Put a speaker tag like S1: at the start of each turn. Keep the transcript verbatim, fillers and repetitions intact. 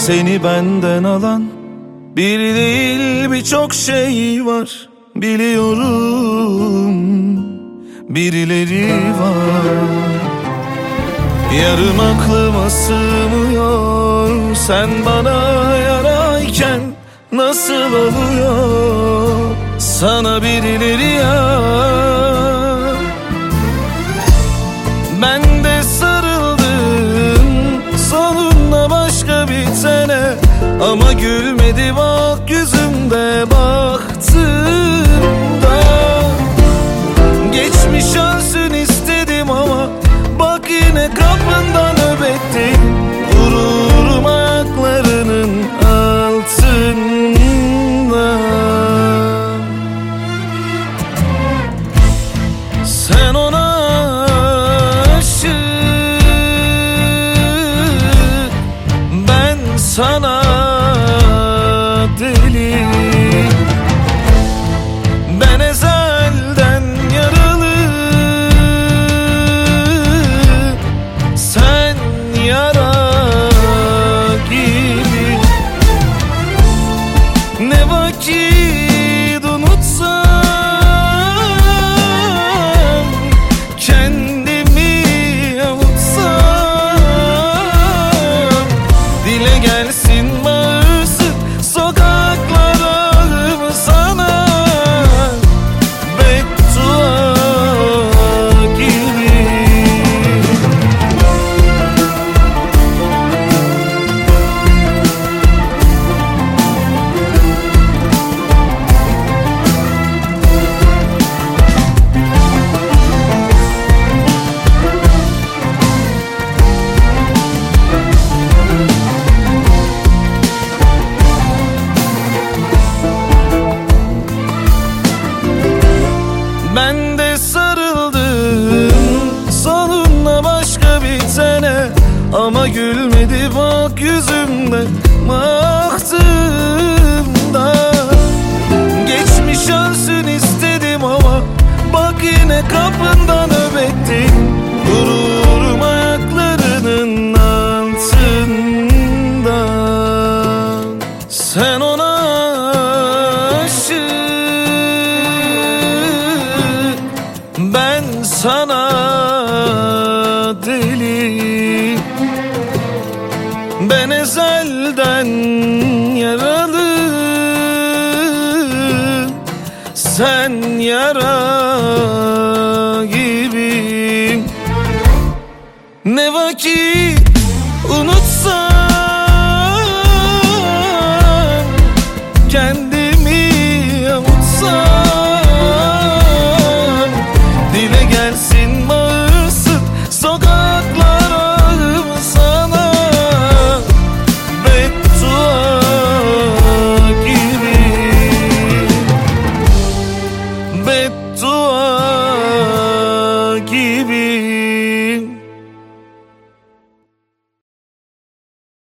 S1: Seni benden alan bir değil birçok şey var. Biliyorum birileri var. Yarım aklıma sığmıyor, sen bana yarayken nasıl oluyor sana birileri yar. Ben de sarıldım sonunda başka bitene, ama gülmedi bak yüzümde baktığımda. Geçmiş ölsün istedim ama bak yine kapında nöbetteyim. Vururum ayaklarının altında. Sen ona aşık, ben sana deli. Ben ezelden yaralı, sen yara gibi. Ne vakit unutsam kendimi avutsam, dile gelsin bağırsın sokaklarımı sana beddua gibi. Ben de sarıldım sonunda başka bitene, ama gülmedi bak yüzümde baktığımda. Geçmiş ölsün istedim ama bak yine kapında nöbetteyim. Vururum ayaklarının altında. Sen ona aşık, ben sana deli. Ben ezelden yaralı, sen yara gibi. Ne vakit